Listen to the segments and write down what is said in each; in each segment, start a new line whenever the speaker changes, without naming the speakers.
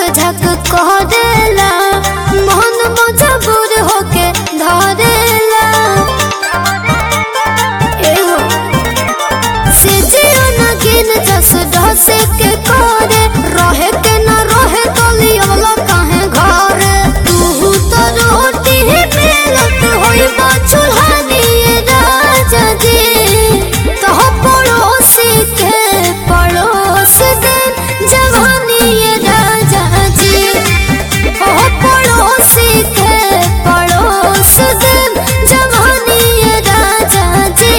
झक करेला मन मजबूर होके धरेला एहो सिजियो न गिन जस ढस के करे रहे के न रहे कलियला काहे घरे तू तो रोटी बेलत होइबा चूल्हानी राजा जी तो पड़ोसी के पड़ोस दे जवानी राजा जी ओ पड़ोसी के पड़ोस दे जवानी राजा जी।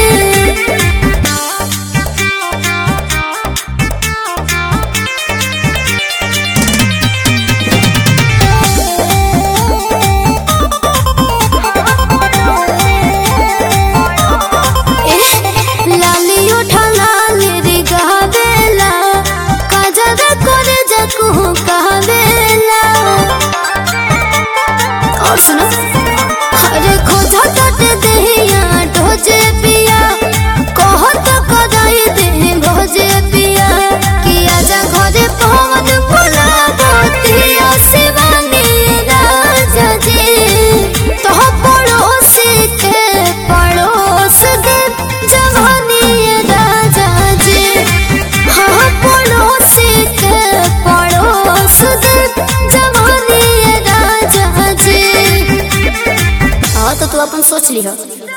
और सुनो अरे खोजा तट दहिया ढोजे पिया कहत कदाई दे भोजे पिया कि आजा घरे पवन भुला गोतिया शिवानी राजा जी तो पड़ोसी के पड़ोस दे जवानी राजा जी हाँ पड़ोसी के पड़ोस दे जवानी राजा जी। हाँ तो तू अपन सोच ली हो।